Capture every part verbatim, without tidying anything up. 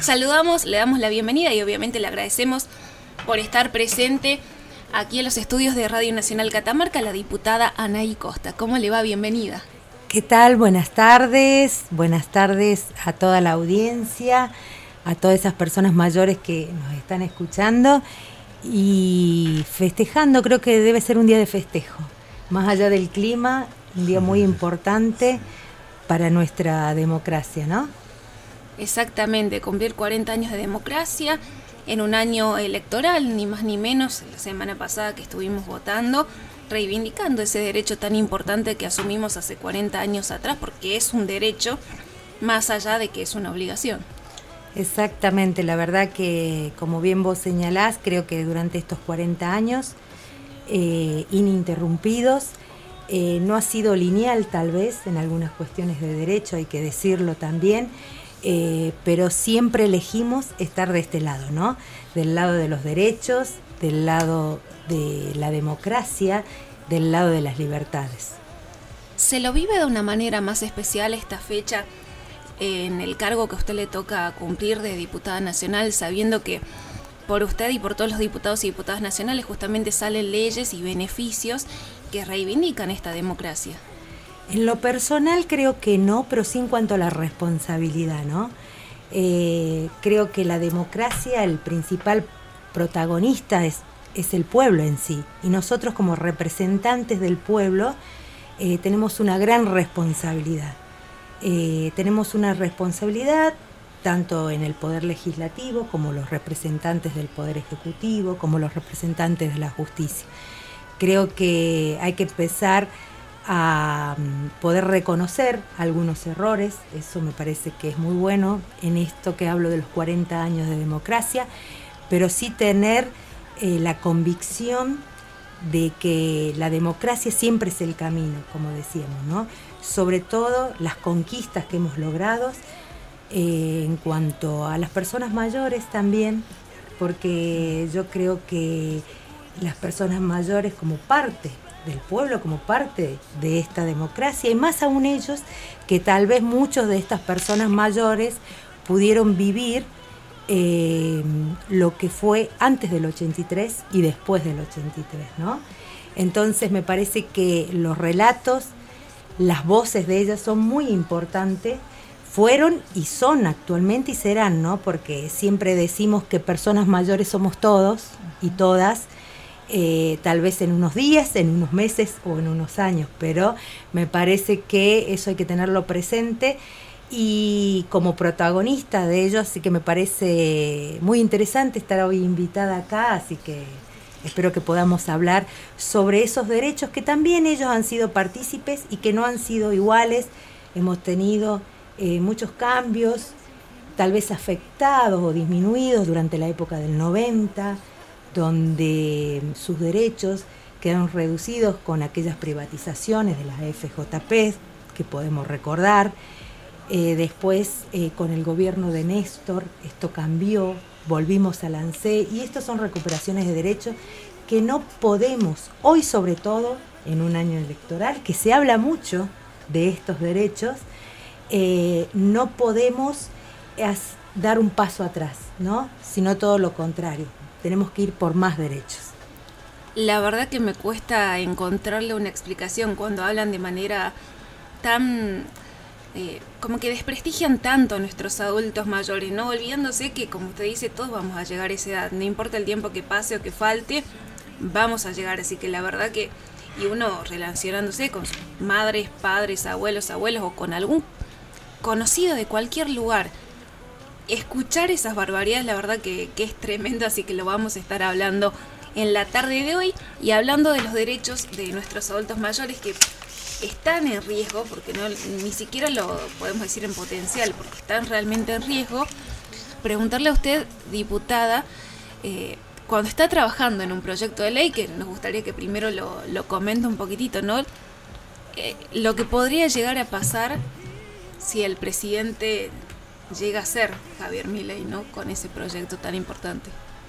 Saludamos, le damos la bienvenida y obviamente le agradecemos por estar presente aquí en los estudios de Radio Nacional Catamarca, la diputada Anaí Costa. ¿Cómo le va? Bienvenida. ¿Qué tal? Buenas tardes, buenas tardes a toda la audiencia, a todas esas personas mayores que nos están escuchando y festejando. Creo que debe ser un día de festejo, más allá del clima, un día muy importante para nuestra democracia, ¿no? Exactamente, cumplir cuarenta años de democracia en un año electoral, ni más ni menos, la semana pasada que estuvimos votando, reivindicando ese derecho tan importante que asumimos hace cuarenta años atrás, porque es un derecho más allá de que es una obligación. Exactamente, la verdad que, como bien vos señalás, creo que durante estos cuarenta años eh, ininterrumpidos, eh, no ha sido lineal tal vez en algunas cuestiones de derecho, hay que decirlo también, eh, pero siempre elegimos estar de este lado, ¿no? Del lado de los derechos, del lado de la democracia, del lado de las libertades. ¿Se lo vive de una manera más especial esta fecha en el cargo que a usted le toca cumplir de diputada nacional, sabiendo que por usted y por todos los diputados y diputadas nacionales justamente salen leyes y beneficios que reivindican esta democracia? En lo personal creo que no, pero sí en cuanto a la responsabilidad, ¿no? Eh, creo que la democracia, el principal protagonista es, es el pueblo en sí, y nosotros como representantes del pueblo eh, tenemos una gran responsabilidad. Eh, tenemos una responsabilidad tanto en el Poder Legislativo como los representantes del Poder Ejecutivo, como los representantes de la justicia. Creo que hay que empezar a poder reconocer algunos errores, eso me parece que es muy bueno en esto que hablo de los cuarenta años de democracia, pero sí tener eh, la convicción de que la democracia siempre es el camino, como decíamos, ¿no? Sobre todo las conquistas que hemos logrado eh, en cuanto a las personas mayores también, porque yo creo que las personas mayores como parte del pueblo, como parte de esta democracia, y más aún ellos que tal vez muchos de estas personas mayores pudieron vivir eh, lo que fue antes del ochenta y tres y después del ochenta y tres, ¿no? Entonces me parece que los relatos, las voces de ellas son muy importantes, fueron y son actualmente y serán, ¿no? Porque siempre decimos que personas mayores somos todos y todas, Eh, tal vez en unos días, en unos meses o en unos años, pero me parece que eso hay que tenerlo presente y como protagonista de ello, así que me parece muy interesante estar hoy invitada acá, así que espero que podamos hablar sobre esos derechos que también ellos han sido partícipes y que no han sido iguales. Hemos tenido eh, muchos cambios, tal vez afectados o disminuidos durante la época del noventa, donde sus derechos quedaron reducidos con aquellas privatizaciones de las F J P que podemos recordar. Eh, después, eh, con el gobierno de Néstor, esto cambió, volvimos al ANSES, y estas son recuperaciones de derechos que no podemos, hoy sobre todo, en un año electoral, que se habla mucho de estos derechos, eh, no podemos as, dar un paso atrás, ¿no? Sino todo lo contrario. Tenemos que ir por más derechos. La verdad que me cuesta encontrarle una explicación cuando hablan de manera tan... Eh, como que desprestigian tanto a nuestros adultos mayores, no olvidándose que, como usted dice, todos vamos a llegar a esa edad. No importa el tiempo que pase o que falte, vamos a llegar. Así que la verdad que, y uno relacionándose con sus madres, padres, abuelos, abuelos o con algún conocido de cualquier lugar, escuchar esas barbaridades, la verdad que, que es tremendo, así que lo vamos a estar hablando en la tarde de hoy y hablando de los derechos de nuestros adultos mayores que están en riesgo, porque no ni siquiera lo podemos decir en potencial, porque están realmente en riesgo. Preguntarle a usted, diputada, eh, cuando está trabajando en un proyecto de ley, que nos gustaría que primero lo, lo comente un poquitito, ¿no? Eh, lo que podría llegar a pasar si el presidente llega a ser Javier Milei, ¿no? Con ese proyecto tan importante.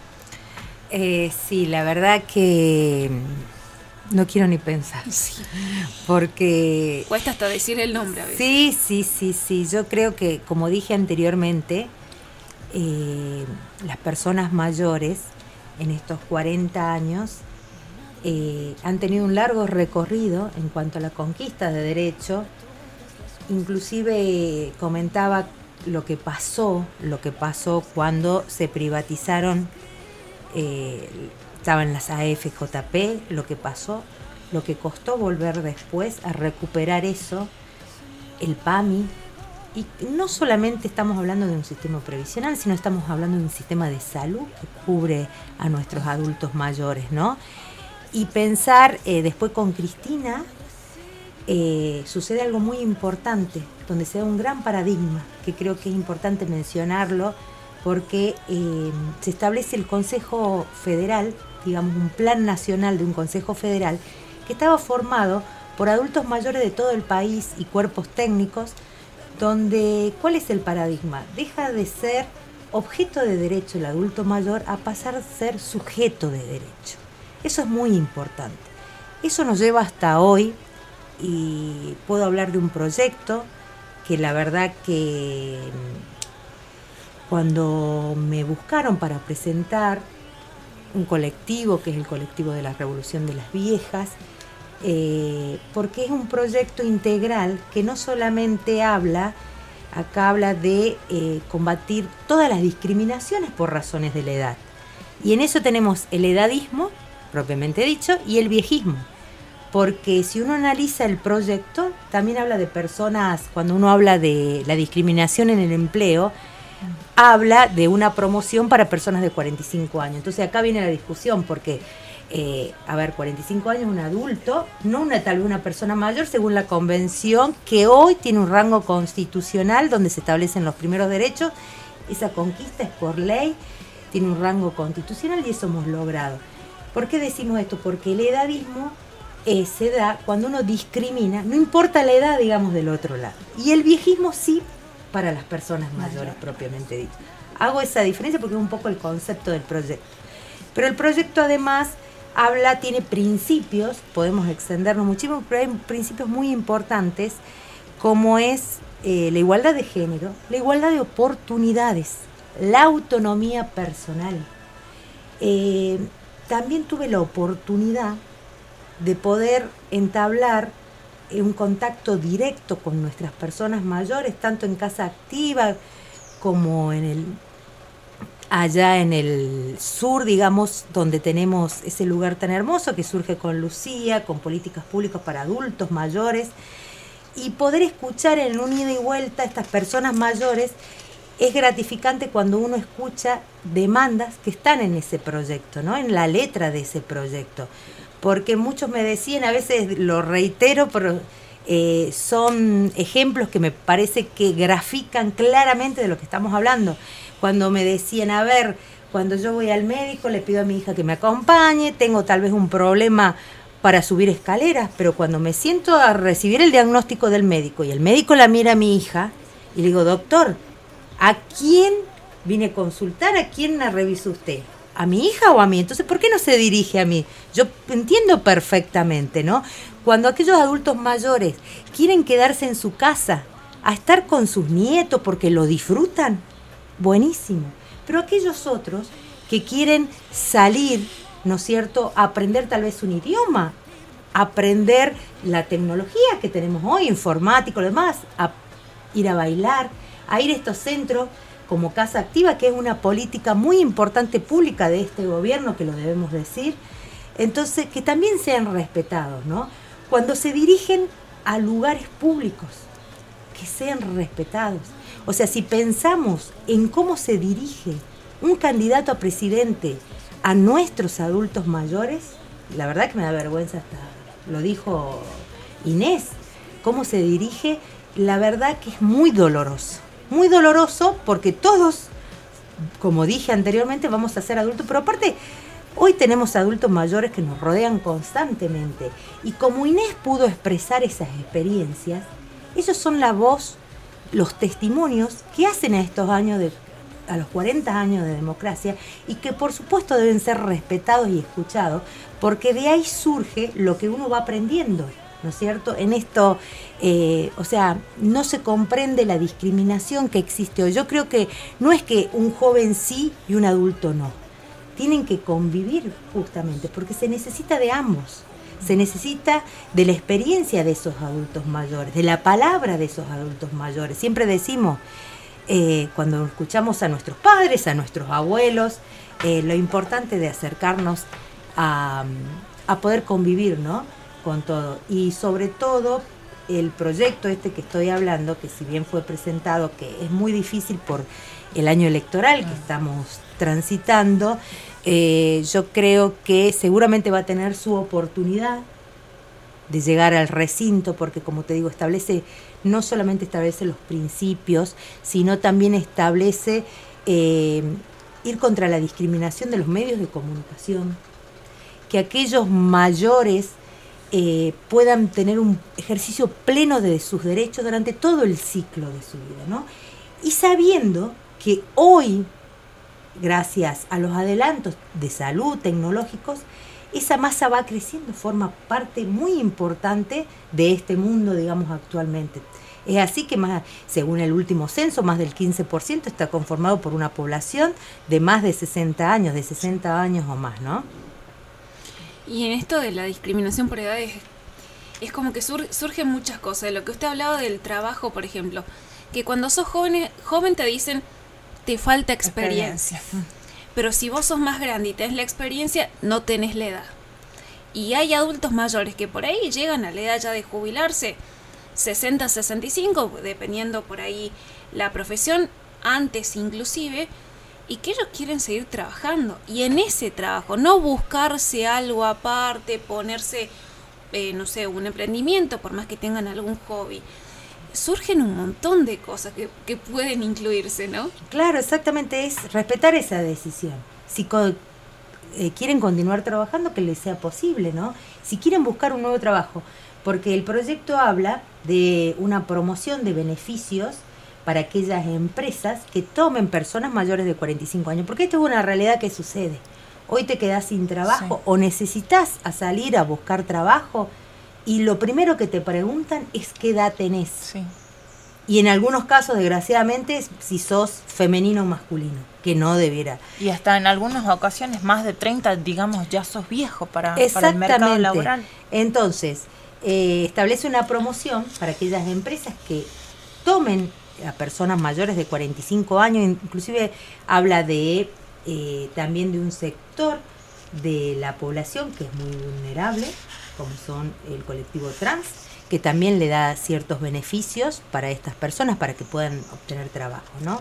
Eh, sí, la verdad que no quiero ni pensar. Sí. Porque... cuesta hasta decir el nombre a veces. Sí, sí, sí, sí. Yo creo que, como dije anteriormente, eh, las personas mayores en estos cuarenta años eh, han tenido un largo recorrido en cuanto a la conquista de derecho. Inclusive comentaba lo que pasó, lo que pasó cuando se privatizaron, eh, estaban las A F J P, lo que pasó, lo que costó volver después a recuperar eso, el P A M I. Y no solamente estamos hablando de un sistema previsional, sino estamos hablando de un sistema de salud que cubre a nuestros adultos mayores, ¿no? Y pensar, eh, después con Cristina, eh, sucede algo muy importante, donde se da un gran paradigma, que creo que es importante mencionarlo, porque eh, se establece el Consejo Federal, digamos un plan nacional de un Consejo Federal, que estaba formado por adultos mayores de todo el país y cuerpos técnicos, donde, ¿cuál es el paradigma? Deja de ser objeto de derecho el adulto mayor a pasar a ser sujeto de derecho. Eso es muy importante. Eso nos lleva hasta hoy, y puedo hablar de un proyecto que la verdad que cuando me buscaron para presentar un colectivo, que es el colectivo de la Revolución de las Viejas, eh, porque es un proyecto integral que no solamente habla, acá habla de eh, combatir todas las discriminaciones por razones de la edad. Y en eso tenemos el edadismo, propiamente dicho, y el viejismo. Porque si uno analiza el proyecto, también habla de personas, cuando uno habla de la discriminación en el empleo, habla de una promoción para personas de cuarenta y cinco años. Entonces acá viene la discusión, porque, eh, a ver, cuarenta y cinco años, un adulto, no una tal vez una persona mayor, según la convención, que hoy tiene un rango constitucional donde se establecen los primeros derechos. Esa conquista es por ley, tiene un rango constitucional y eso hemos logrado. ¿Por qué decimos esto? Porque el edadismo Eh, se da cuando uno discrimina, no importa la edad, digamos, del otro lado. Y el viejismo sí para las personas mayores, propiamente dicho. Hago esa diferencia porque es un poco el concepto del proyecto. Pero el proyecto además habla, tiene principios, podemos extendernos muchísimo, pero hay principios muy importantes, como es eh, la igualdad de género, la igualdad de oportunidades, la autonomía personal. Eh, también tuve la oportunidad de poder entablar un contacto directo con nuestras personas mayores, tanto en Casa Activa como en el allá en el sur, digamos, donde tenemos ese lugar tan hermoso que surge con Lucía, con políticas públicas para adultos mayores, y poder escuchar en un ida y vuelta a estas personas mayores. Es gratificante cuando uno escucha demandas que están en ese proyecto, ¿no? En la letra de ese proyecto. Porque muchos me decían, a veces lo reitero, pero eh, son ejemplos que me parece que grafican claramente de lo que estamos hablando. Cuando me decían, a ver, cuando yo voy al médico le pido a mi hija que me acompañe, tengo tal vez un problema para subir escaleras, pero cuando me siento a recibir el diagnóstico del médico y el médico la mira a mi hija y le digo, doctor, ¿a quién vine a consultar? ¿A quién la revisó usted? ¿A mi hija o a mí? Entonces, ¿por qué no se dirige a mí? Yo entiendo perfectamente, ¿no? Cuando aquellos adultos mayores quieren quedarse en su casa a estar con sus nietos porque lo disfrutan, buenísimo. Pero aquellos otros que quieren salir, ¿no es cierto?, a aprender tal vez un idioma, aprender la tecnología que tenemos hoy, informático, lo demás, a ir a bailar, a ir a estos centros como Casa Activa, que es una política muy importante pública de este gobierno, que lo debemos decir, entonces que también sean respetados, ¿no? Cuando se dirigen a lugares públicos, que sean respetados. O sea, si pensamos en cómo se dirige un candidato a presidente a nuestros adultos mayores, la verdad que me da vergüenza, hasta lo dijo Inés, cómo se dirige, la verdad que es muy doloroso. Muy doloroso porque todos, como dije anteriormente, vamos a ser adultos, pero aparte hoy tenemos adultos mayores que nos rodean constantemente y como Inés pudo expresar esas experiencias, ellos son la voz, los testimonios que hacen a estos años, de, a los cuarenta años de democracia y que por supuesto deben ser respetados y escuchados porque de ahí surge lo que uno va aprendiendo. ¿no es cierto? En esto, eh, o sea, no se comprende la discriminación que existe hoy. Yo creo que no es que un joven sí y un adulto no. Tienen que convivir justamente, porque se necesita de ambos. Se necesita de la experiencia de esos adultos mayores, de la palabra de esos adultos mayores. Siempre decimos, eh, cuando escuchamos a nuestros padres, a nuestros abuelos, eh, lo importante de acercarnos a, a poder convivir, ¿no?, con todo. Y sobre todo el proyecto este que estoy hablando, que si bien fue presentado, que es muy difícil por el año electoral que estamos transitando, eh, yo creo que seguramente va a tener su oportunidad de llegar al recinto, porque como te digo, establece, no solamente establece los principios, sino también establece eh, ir contra la discriminación de los medios de comunicación, que aquellos mayores Eh, puedan tener un ejercicio pleno de sus derechos durante todo el ciclo de su vida, ¿no? Y sabiendo que hoy, gracias a los adelantos de salud tecnológicos, esa masa va creciendo, forma parte muy importante de este mundo, digamos, actualmente. Es así que, más, según el último censo, más del quince por ciento está conformado por una población de más de sesenta años, de sesenta años o más, ¿no? Y en esto de la discriminación por edades, es como que sur, surgen muchas cosas. De lo que usted hablaba del trabajo, por ejemplo, que cuando sos joven, joven te dicen, te falta experiencia. experiencia. Pero si vos sos más grande y tenés la experiencia, no tenés la edad. Y hay adultos mayores que por ahí llegan a la edad ya de jubilarse, sesenta, sesenta y cinco, dependiendo por ahí la profesión, antes inclusive, y que ellos quieren seguir trabajando. Y en ese trabajo, no buscarse algo aparte, ponerse, eh, no sé, un emprendimiento, por más que tengan algún hobby. Surgen un montón de cosas que, que pueden incluirse, ¿no? Claro, exactamente, es respetar esa decisión. Si co- eh, quieren continuar trabajando, que les sea posible, ¿no? Si quieren buscar un nuevo trabajo, porque el proyecto habla de una promoción de beneficios para aquellas empresas que tomen personas mayores de cuarenta y cinco años, porque esto es una realidad que sucede. Hoy te quedás sin trabajo, sí, o necesitas a salir a buscar trabajo y lo primero que te preguntan es qué edad tenés. Sí. Y en algunos casos, desgraciadamente, si sos femenino o masculino, que no debiera. Y hasta en algunas ocasiones más de treinta, digamos, ya sos viejo para, para el mercado laboral. Entonces, eh, establece una promoción para aquellas empresas que tomen a personas mayores de cuarenta y cinco años, inclusive habla de eh, también de un sector de la población que es muy vulnerable, como son el colectivo trans, que también le da ciertos beneficios para estas personas para que puedan obtener trabajo, ¿no?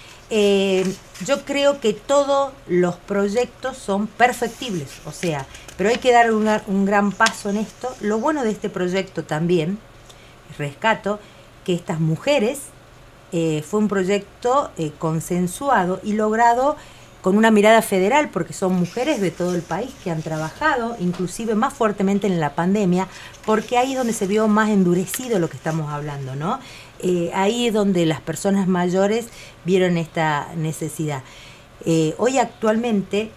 Eh, yo creo que todos los proyectos son perfectibles, o sea, pero hay que dar una, un gran paso en esto. Lo bueno de este proyecto también, rescato, que estas mujeres, Eh, fue un proyecto eh, consensuado y logrado con una mirada federal, porque son mujeres de todo el país que han trabajado, inclusive más fuertemente en la pandemia, porque ahí es donde se vio más endurecido lo que estamos hablando, ¿no? Eh, ahí es donde las personas mayores vieron esta necesidad. Eh, hoy actualmente,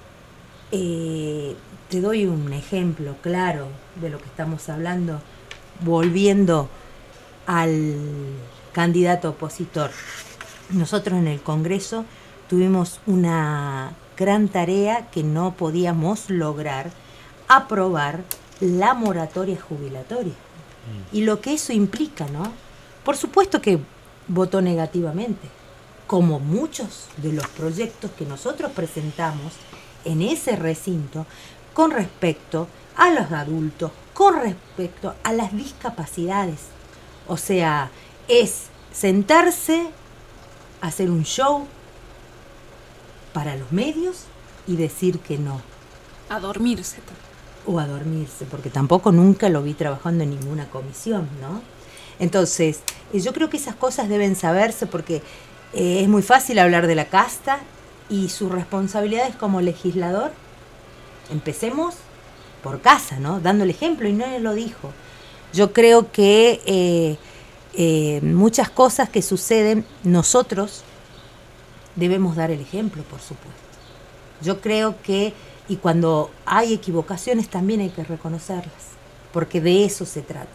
eh, te doy un ejemplo claro de lo que estamos hablando, volviendo al candidato opositor. Nosotros en el Congreso tuvimos una gran tarea que no podíamos lograr, aprobar la moratoria jubilatoria. Mm. Y lo que eso implica, ¿no? Por supuesto que votó negativamente, como muchos de los proyectos que nosotros presentamos en ese recinto con respecto a los adultos, con respecto a las discapacidades. O sea, es sentarse, hacer un show para los medios y decir que no. A dormirse. O a dormirse, porque tampoco nunca lo vi trabajando en ninguna comisión, ¿no? Entonces, yo creo que esas cosas deben saberse, porque eh, es muy fácil hablar de la casta y sus responsabilidades como legislador. Empecemos por casa, ¿no? Dando el ejemplo, y no lo dijo. Yo creo que eh, eh, muchas cosas que suceden, nosotros debemos dar el ejemplo, por supuesto. Yo creo que, y cuando hay equivocaciones también hay que reconocerlas, porque de eso se trata.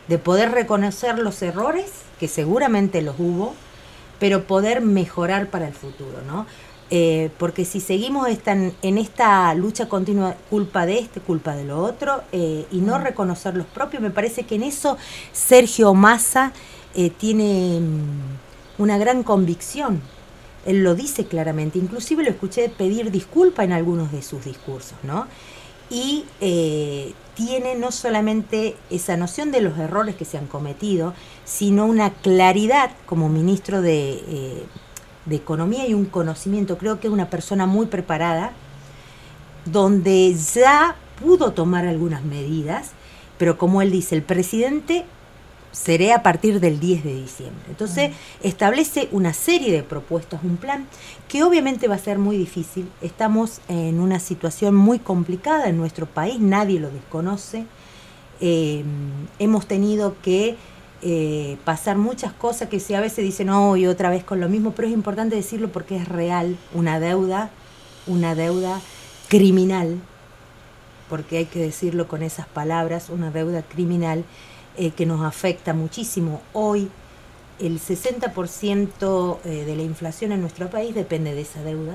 de poder reconocer los errores, que seguramente los hubo, pero poder mejorar para el futuro, ¿no? Eh, porque si seguimos esta, en esta lucha continua, culpa de este, culpa de lo otro, eh, y no reconocer los propios, me parece que en eso Sergio Massa eh, tiene mm, una gran convicción. Él lo dice claramente, inclusive lo escuché pedir disculpa en algunos de sus discursos, ¿no? Y eh, tiene no solamente esa noción de los errores que se han cometido, sino una claridad como ministro de... Eh, de Economía y un conocimiento. Creo que es una persona muy preparada, donde ya pudo tomar algunas medidas, pero como él dice, el presidente seré a partir del diez de diciembre. Entonces mm. establece una serie de propuestas, un plan que obviamente va a ser muy difícil. Estamos en una situación muy complicada en nuestro país, nadie lo desconoce. Eh, hemos tenido que Eh, pasar muchas cosas que si a veces dicen oh, y otra vez con lo mismo, pero es importante decirlo porque es real, una deuda, una deuda criminal, porque hay que decirlo con esas palabras, una deuda criminal eh, que nos afecta muchísimo. Hoy el sesenta por ciento eh, de la inflación en nuestro país depende de esa deuda.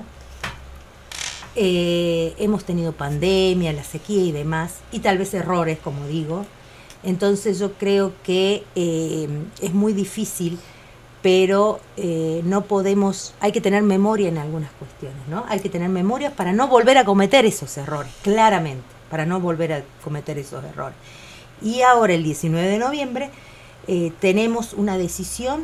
Eh, hemos tenido pandemia, la sequía y demás, y tal vez errores, como digo. Entonces yo creo que eh, es muy difícil, pero eh, no podemos, hay que tener memoria en algunas cuestiones, ¿no? Hay que tener memoria para no volver a cometer esos errores, claramente, para no volver a cometer esos errores. Y ahora el diecinueve de noviembre eh, tenemos una decisión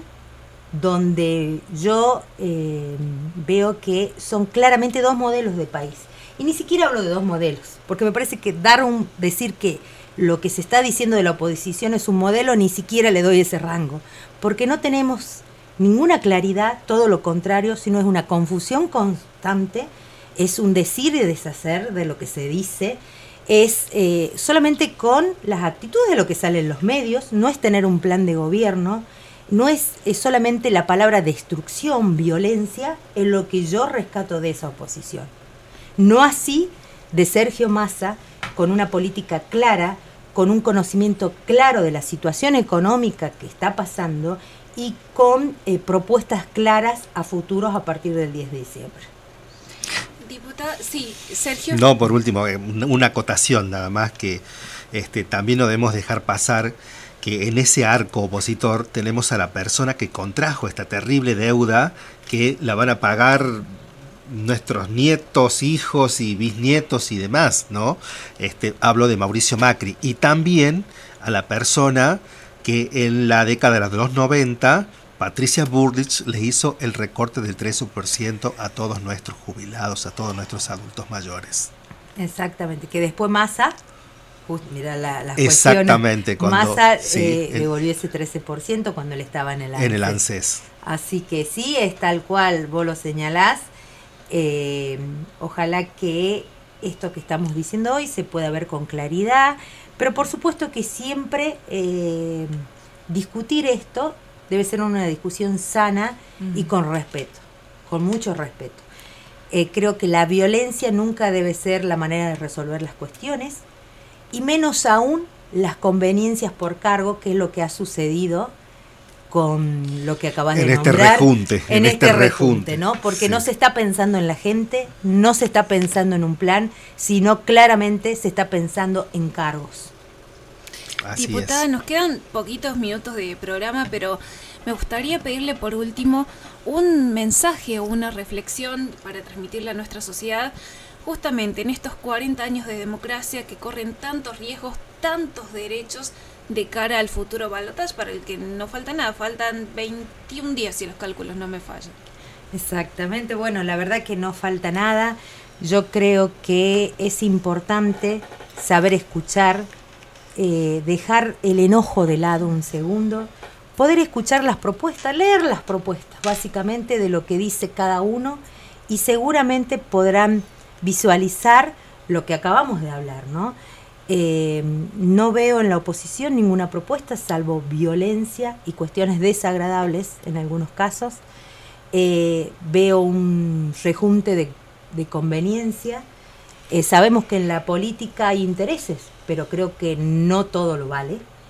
donde yo eh, veo que son claramente dos modelos de país. Y ni siquiera hablo de dos modelos, porque me parece que dar un, decir que lo que se está diciendo de la oposición es un modelo, ni siquiera le doy ese rango, porque no tenemos ninguna claridad, todo lo contrario, sino es una confusión constante, es un decir y deshacer de lo que se dice, es eh, solamente con las actitudes de lo que sale en los medios, no es tener un plan de gobierno, no es, es solamente la palabra destrucción, violencia, es lo que yo rescato de esa oposición. No así de Sergio Massa, con una política clara, con un conocimiento claro de la situación económica que está pasando y con eh, propuestas claras a futuros a partir del diez de diciembre. Diputada, sí, Sergio. No, por último, una acotación nada más, que este, también no debemos dejar pasar que en ese arco opositor tenemos a la persona que contrajo esta terrible deuda, que la van a pagar nuestros nietos, hijos y bisnietos y demás, ¿no? Este, hablo de Mauricio Macri. Y también a la persona que en la década de los noventa, Patricia Bullrich, le hizo el recorte del trece por ciento a todos nuestros jubilados, a todos nuestros adultos mayores. Exactamente, que después Massa, just, mira la, las Exactamente, cuestiones, Massa sí, eh, el, devolvió ese trece por ciento cuando él estaba en el ANSES. En el ANSES. Así que sí, es tal cual vos lo señalás. Eh, ojalá que esto que estamos diciendo hoy se pueda ver con claridad, pero por supuesto que siempre eh, discutir esto debe ser una discusión sana uh-huh. y con respeto, con mucho respeto. Eh, creo que la violencia nunca debe ser la manera de resolver las cuestiones, y menos aún las conveniencias por cargo, que es lo que ha sucedido con lo que acabas de este nombrar, rejunte, en, en este, este rejunte, ¿no? Porque sí. no se está pensando en la gente, no se está pensando en un plan, sino claramente se está pensando en cargos. Así Diputada, es. Nos quedan poquitos minutos de programa, pero me gustaría pedirle por último un mensaje o una reflexión para transmitirle a nuestra sociedad, justamente en estos cuarenta años de democracia que corren tantos riesgos, tantos derechos, de cara al futuro balotaje, para el que no falta nada, faltan veintiún días si los cálculos no me fallan. Exactamente, bueno, la verdad que no falta nada. Yo creo que es importante saber escuchar, eh, dejar el enojo de lado un segundo, poder escuchar las propuestas, leer las propuestas básicamente de lo que dice cada uno, y seguramente podrán visualizar lo que acabamos de hablar, ¿no? Eh, no veo en la oposición ninguna propuesta salvo violencia y cuestiones desagradables en algunos casos. Eh, veo un rejunte de, de conveniencia. Eh, sabemos que en la política hay intereses, pero creo que no todo lo vale.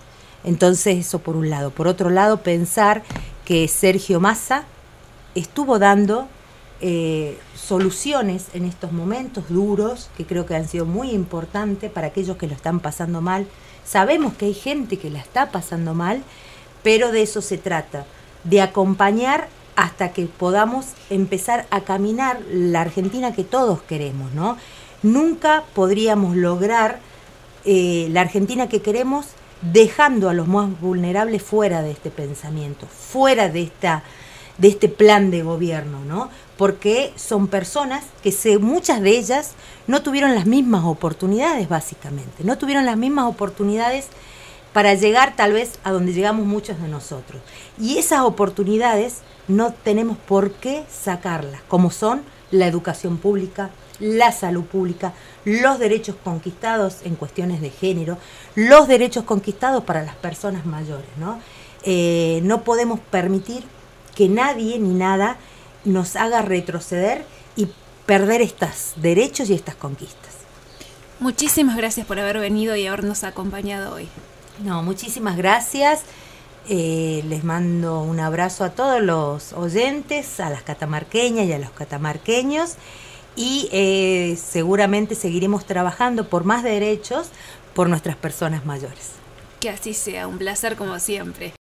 Entonces, eso por un lado. Por otro lado, pensar que Sergio Massa estuvo dando eh, soluciones en estos momentos duros, que creo que han sido muy importantes para aquellos que lo están pasando mal. Sabemos que hay gente que la está pasando mal, pero de eso se trata, de acompañar hasta que podamos empezar a caminar la Argentina que todos queremos, ¿no? Nunca podríamos lograr eh, la Argentina que queremos dejando a los más vulnerables fuera de este pensamiento, fuera de esta de este plan de gobierno, ¿no? Porque son personas que se, muchas de ellas no tuvieron las mismas oportunidades, básicamente, no tuvieron las mismas oportunidades para llegar tal vez a donde llegamos muchos de nosotros. Y esas oportunidades no tenemos por qué sacarlas, como son la educación pública, la salud pública, los derechos conquistados en cuestiones de género, los derechos conquistados para las personas mayores, ¿no? Eh, no podemos permitir que nadie ni nada nos haga retroceder y perder estos derechos y estas conquistas. Muchísimas gracias por haber venido y habernos acompañado hoy. No, muchísimas gracias. Eh, les mando un abrazo a todos los oyentes, a las catamarqueñas y a los catamarqueños, y eh, seguramente seguiremos trabajando por más derechos por nuestras personas mayores. Que así sea, un placer como siempre.